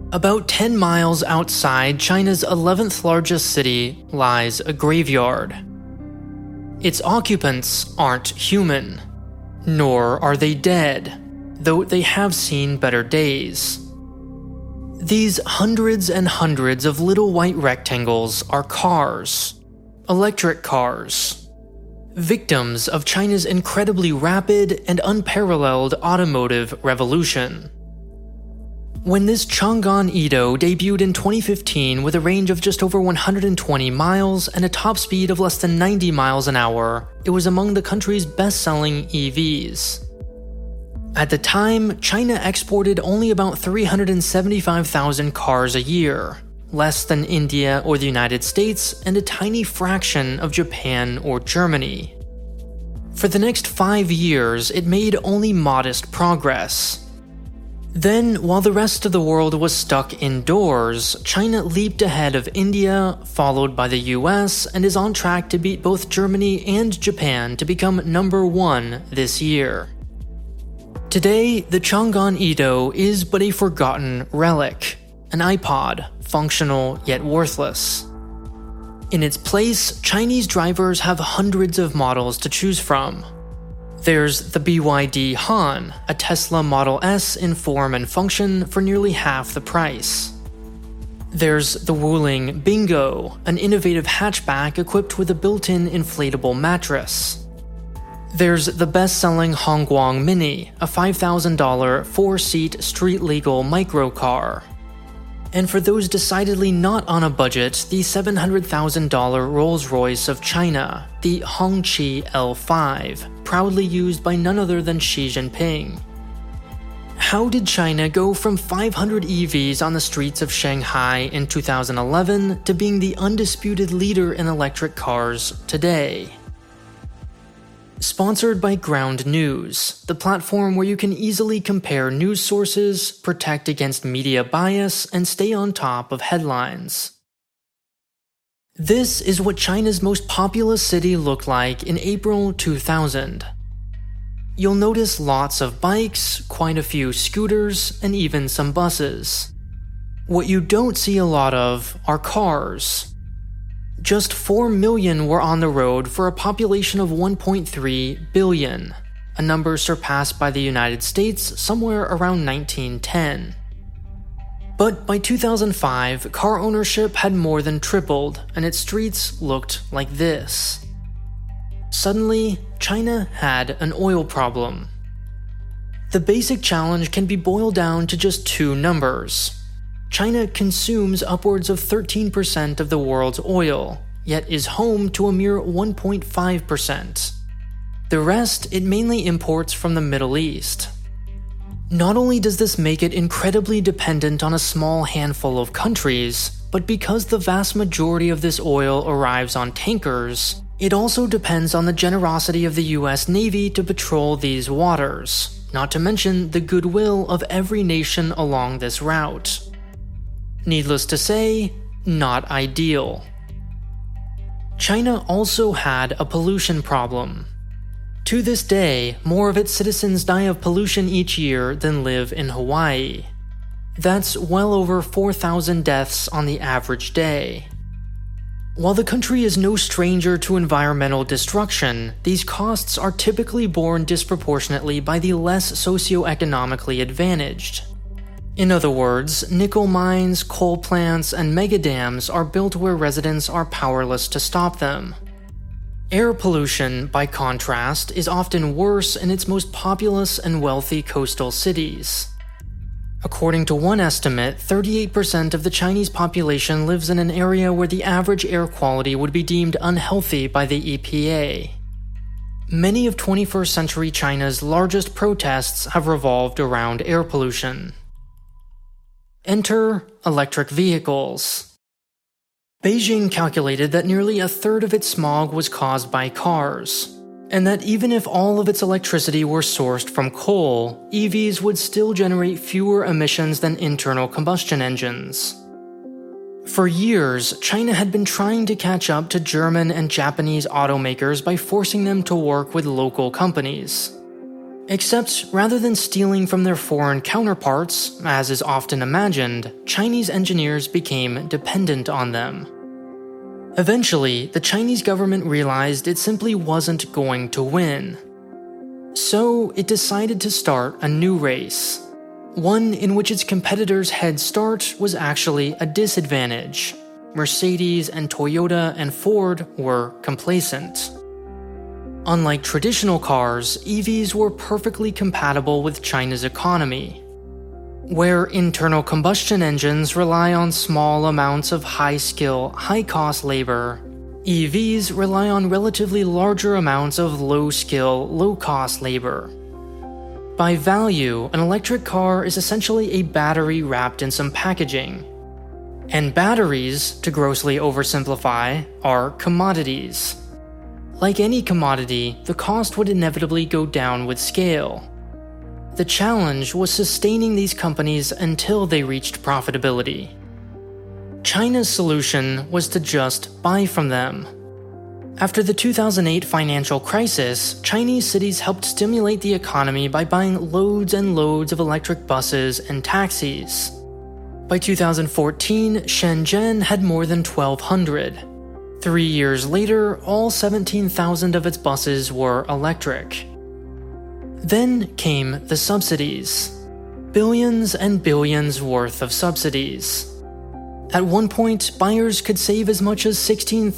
About 10 miles outside China's 11th largest city lies a graveyard. Its occupants aren't human, nor are they dead, though they have seen better days. These hundreds and hundreds of little white rectangles are cars, electric cars, victims of China's incredibly rapid and unparalleled automotive revolution. When this Chang'an Edo debuted in 2015 with a range of just over 120 miles and a top speed of less than 90 miles an hour, it was among the country's best-selling EVs. At the time, China exported only about 375,000 cars a year, less than India or the United States, and a tiny fraction of Japan or Germany. For the next 5 years, it made only modest progress. Then, while the rest of the world was stuck indoors, China leaped ahead of India, followed by the US, and is on track to beat both Germany and Japan to become number 1 this year. Today, the Chang'an Edo is but a forgotten relic, an iPod, functional yet worthless. In its place, Chinese drivers have hundreds of models to choose from. There's the BYD Han, a Tesla Model S in form and function for nearly half the price. There's the Wuling Bingo, an innovative hatchback equipped with a built-in inflatable mattress. There's the best-selling Hongguang Mini, a $5,000 4-seat street-legal microcar. And for those decidedly not on a budget, the $700,000 Rolls-Royce of China, the Hongqi L5, proudly used by none other than Xi Jinping. How did China go from 500 EVs on the streets of Shanghai in 2011 to being the undisputed leader in electric cars today? Sponsored by Ground News, the platform where you can easily compare news sources, protect against media bias, and stay on top of headlines. This is what China's most populous city looked like in April 2000. You'll notice lots of bikes, quite a few scooters, and even some buses. What you don't see a lot of are cars. Just 4 million were on the road for a population of 1.3 billion, a number surpassed by the United States somewhere around 1910. But by 2005, car ownership had more than tripled, and its streets looked like this. Suddenly, China had an oil problem. The basic challenge can be boiled down to just 2 numbers. China consumes upwards of 13% of the world's oil, yet is home to a mere 1.5%. The rest it mainly imports from the Middle East. Not only does this make it incredibly dependent on a small handful of countries, but because the vast majority of this oil arrives on tankers, it also depends on the generosity of the US Navy to patrol these waters, not to mention the goodwill of every nation along this route. Needless to say, not ideal. China also had a pollution problem. To this day, more of its citizens die of pollution each year than live in Hawaii. That's well over 4,000 deaths on the average day. While the country is no stranger to environmental destruction, these costs are typically borne disproportionately by the less socioeconomically advantaged. In other words, nickel mines, coal plants, and megadams are built where residents are powerless to stop them. Air pollution, by contrast, is often worse in its most populous and wealthy coastal cities. According to one estimate, 38% of the Chinese population lives in an area where the average air quality would be deemed unhealthy by the EPA. Many of 21st century China's largest protests have revolved around air pollution. Enter electric vehicles. Beijing calculated that nearly a third of its smog was caused by cars, and that even if all of its electricity were sourced from coal, EVs would still generate fewer emissions than internal combustion engines. For years, China had been trying to catch up to German and Japanese automakers by forcing them to work with local companies. Except rather than stealing from their foreign counterparts, as is often imagined, Chinese engineers became dependent on them. Eventually, the Chinese government realized it simply wasn't going to win. So it decided to start a new race, one in which its competitors' head start was actually a disadvantage. Mercedes and Toyota and Ford were complacent. Unlike traditional cars, EVs were perfectly compatible with China's economy. Where internal combustion engines rely on small amounts of high-skill, high-cost labor, EVs rely on relatively larger amounts of low-skill, low-cost labor. By value, an electric car is essentially a battery wrapped in some packaging. And batteries, to grossly oversimplify, are commodities. Like any commodity, the cost would inevitably go down with scale. The challenge was sustaining these companies until they reached profitability. China's solution was to just buy from them. After the 2008 financial crisis, Chinese cities helped stimulate the economy by buying loads and loads of electric buses and taxis. By 2014, Shenzhen had more than 1,200. 3 years later, all 17,000 of its buses were electric. Then came the subsidies. Billions and billions worth of subsidies. At one point, buyers could save as much as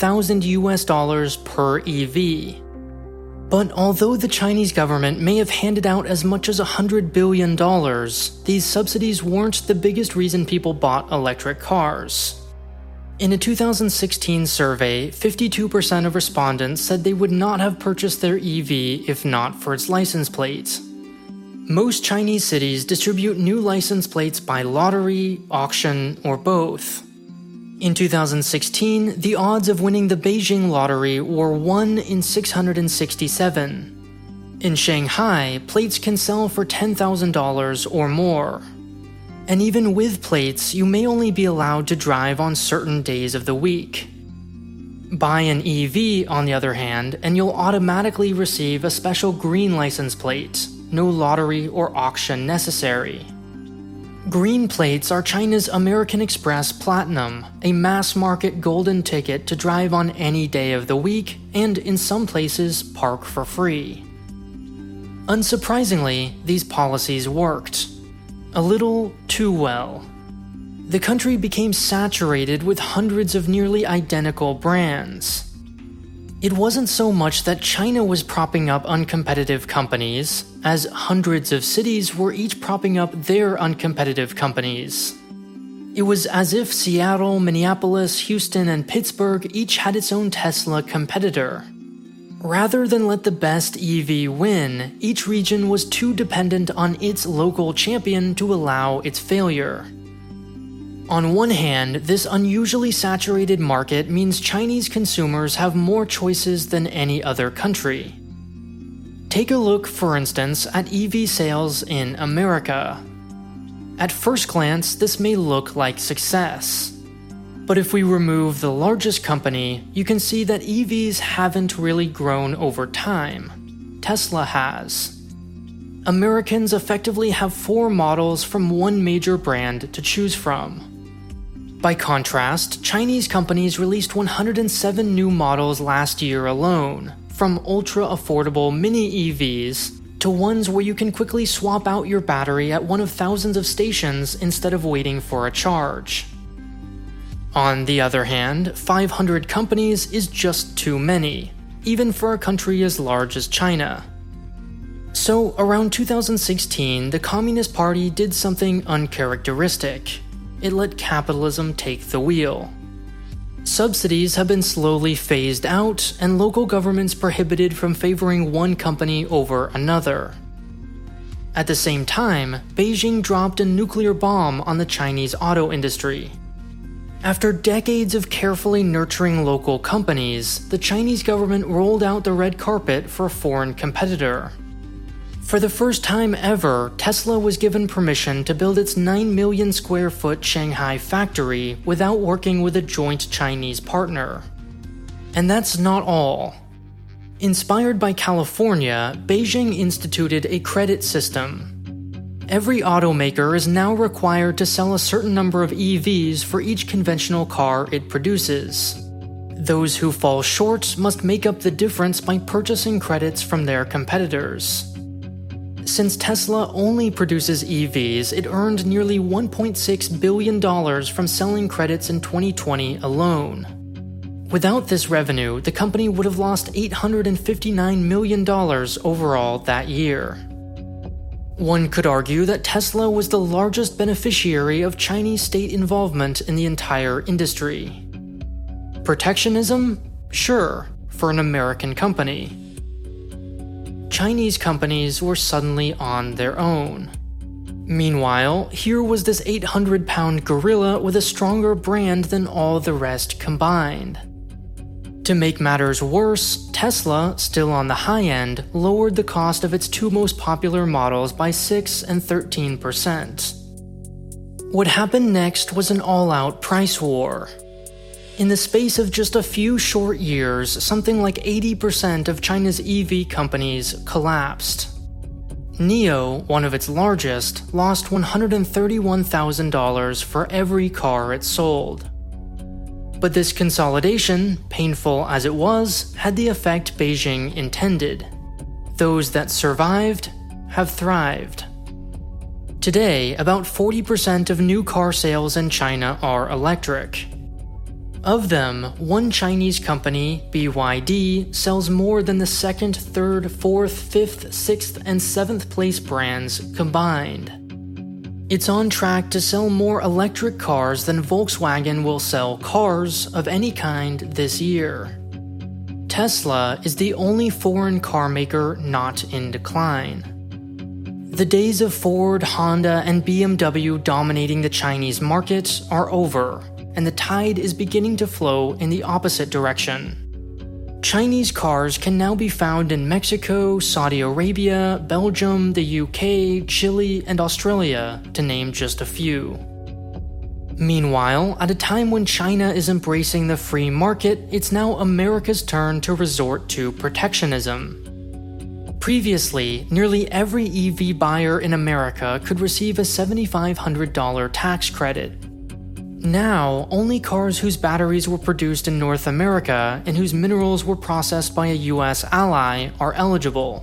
$16,000 per EV. But although the Chinese government may have handed out as much as $100 billion, these subsidies weren't the biggest reason people bought electric cars. In a 2016 survey, 52% of respondents said they would not have purchased their EV if not for its license plate. Most Chinese cities distribute new license plates by lottery, auction, or both. In 2016, the odds of winning the Beijing lottery were 1 in 667. In Shanghai, plates can sell for $10,000 or more. And even with plates, you may only be allowed to drive on certain days of the week. Buy an EV, on the other hand, and you'll automatically receive a special green license plate, no lottery or auction necessary. Green plates are China's American Express Platinum, a mass-market golden ticket to drive on any day of the week and, in some places, park for free. Unsurprisingly, these policies worked. A little too well. The country became saturated with hundreds of nearly identical brands. It wasn't so much that China was propping up uncompetitive companies, as hundreds of cities were each propping up their uncompetitive companies. It was as if Seattle, Minneapolis, Houston, and Pittsburgh each had its own Tesla competitor. Rather than let the best EV win, each region was too dependent on its local champion to allow its failure. On one hand, this unusually saturated market means Chinese consumers have more choices than any other country. Take a look, for instance, at EV sales in America. At first glance, this may look like success. But if we remove the largest company, you can see that EVs haven't really grown over time. Tesla has. Americans effectively have 4 models from one major brand to choose from. By contrast, Chinese companies released 107 new models last year alone, from ultra-affordable mini EVs to ones where you can quickly swap out your battery at one of thousands of stations instead of waiting for a charge. On the other hand, 500 companies is just too many, even for a country as large as China. So, around 2016, the Communist Party did something uncharacteristic. It let capitalism take the wheel. Subsidies have been slowly phased out, and local governments prohibited from favoring one company over another. At the same time, Beijing dropped a nuclear bomb on the Chinese auto industry. After decades of carefully nurturing local companies, the Chinese government rolled out the red carpet for a foreign competitor. For the first time ever, Tesla was given permission to build its 9 million square foot Shanghai factory without working with a joint Chinese partner. And that's not all. Inspired by California, Beijing instituted a credit system. Every automaker is now required to sell a certain number of EVs for each conventional car it produces. Those who fall short must make up the difference by purchasing credits from their competitors. Since Tesla only produces EVs, it earned nearly $1.6 billion from selling credits in 2020 alone. Without this revenue, the company would have lost $859 million overall that year. One could argue that Tesla was the largest beneficiary of Chinese state involvement in the entire industry. Protectionism? Sure, for an American company. Chinese companies were suddenly on their own. Meanwhile, here was this 800-pound gorilla with a stronger brand than all the rest combined. To make matters worse, Tesla, still on the high end, lowered the cost of its two most popular models by 6% and 13%. What happened next was an all-out price war. In the space of just a few short years, something like 80% of China's EV companies collapsed. NIO, one of its largest, lost $131,000 for every car it sold. But this consolidation, painful as it was, had the effect Beijing intended. Those that survived have thrived. Today, about 40% of new car sales in China are electric. Of them, one Chinese company, BYD, sells more than the second, third, fourth, fifth, sixth, and seventh place brands combined. It's on track to sell more electric cars than Volkswagen will sell cars of any kind this year. Tesla is the only foreign car maker not in decline. The days of Ford, Honda, and BMW dominating the Chinese market are over, and the tide is beginning to flow in the opposite direction. Chinese cars can now be found in Mexico, Saudi Arabia, Belgium, the UK, Chile, and Australia, to name just a few. Meanwhile, at a time when China is embracing the free market, it's now America's turn to resort to protectionism. Previously, nearly every EV buyer in America could receive a $7,500 tax credit. Now, only cars whose batteries were produced in North America and whose minerals were processed by a US ally are eligible.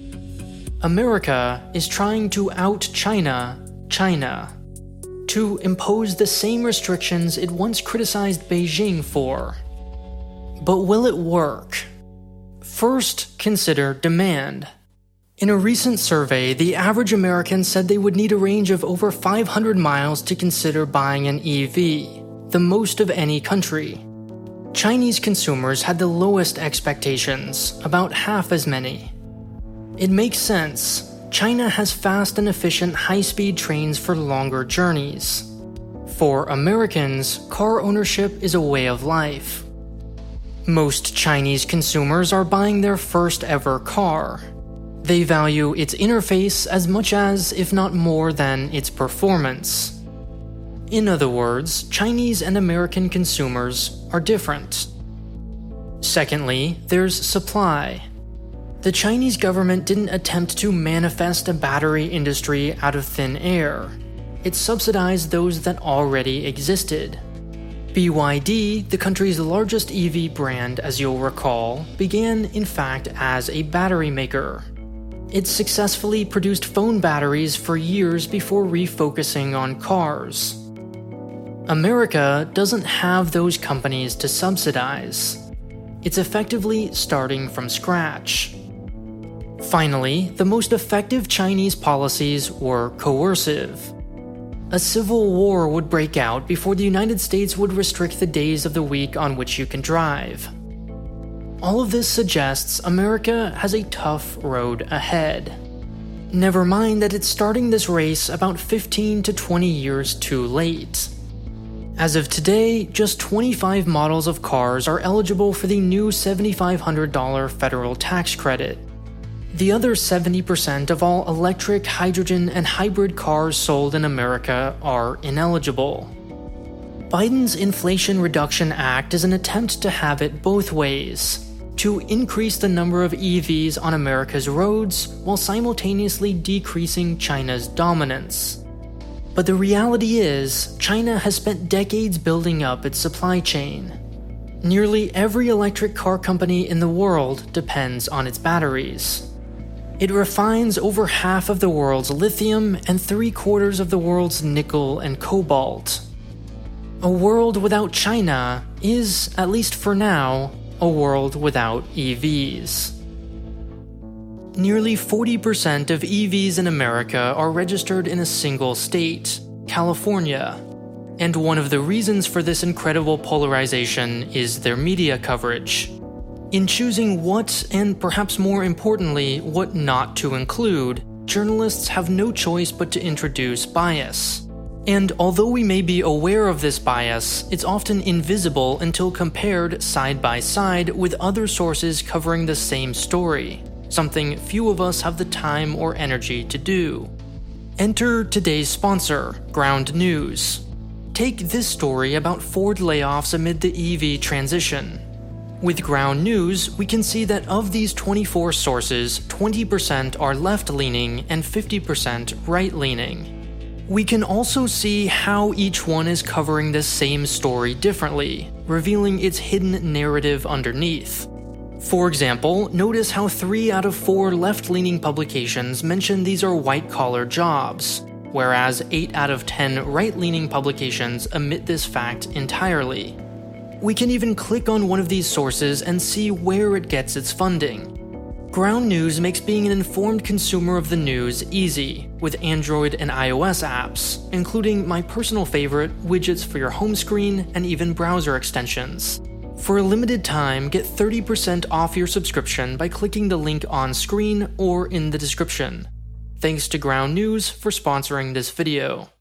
America is trying to out-China China, to impose the same restrictions it once criticized Beijing for. But will it work? First, consider demand. In a recent survey, the average American said they would need a range of over 500 miles to consider buying an EV, the most of any country. Chinese consumers had the lowest expectations, about half as many. It makes sense. China has fast and efficient high-speed trains for longer journeys. For Americans, car ownership is a way of life. Most Chinese consumers are buying their first ever car. They value its interface as much as, if not more than, its performance. In other words, Chinese and American consumers are different. Secondly, there's supply. The Chinese government didn't attempt to manifest a battery industry out of thin air. It subsidized those that already existed. BYD, the country's largest EV brand, as you'll recall, began, in fact, as a battery maker. It successfully produced phone batteries for years before refocusing on cars. America doesn't have those companies to subsidize. It's effectively starting from scratch. Finally, the most effective Chinese policies were coercive. A civil war would break out before the United States would restrict the days of the week on which you can drive. All of this suggests America has a tough road ahead. Never mind that it's starting this race about 15 to 20 years too late. As of today, just 25 models of cars are eligible for the new $7,500 federal tax credit. The other 70% of all electric, hydrogen, and hybrid cars sold in America are ineligible. Biden's Inflation Reduction Act is an attempt to have it both ways. to increase the number of EVs on America's roads while simultaneously decreasing China's dominance. But the reality is, China has spent decades building up its supply chain. Nearly every electric car company in the world depends on its batteries. It refines over half of the world's lithium and 3/4 of the world's nickel and cobalt. A world without China is, at least for now, a world without EVs. Nearly 40% of EVs in America are registered in a single state, California. And one of the reasons for this incredible polarization is their media coverage. In choosing what, and perhaps more importantly, what not to include, journalists have no choice but to introduce bias. And although we may be aware of this bias, it's often invisible until compared side by side with other sources covering the same story, something few of us have the time or energy to do. Enter today's sponsor, Ground News. Take this story about Ford layoffs amid the EV transition. With Ground News, we can see that of these 24 sources, 20% are left-leaning and 50% right-leaning. We can also see how each one is covering the same story differently, revealing its hidden narrative underneath. For example, notice how 3 out of 4 left-leaning publications mention these are white-collar jobs, whereas 8 out of 10 right-leaning publications omit this fact entirely. We can even click on one of these sources and see where it gets its funding. Ground News makes being an informed consumer of the news easy, with Android and iOS apps, including my personal favorite, widgets for your home screen, and even browser extensions. For a limited time, get 30% off your subscription by clicking the link on screen or in the description. Thanks to Ground News for sponsoring this video.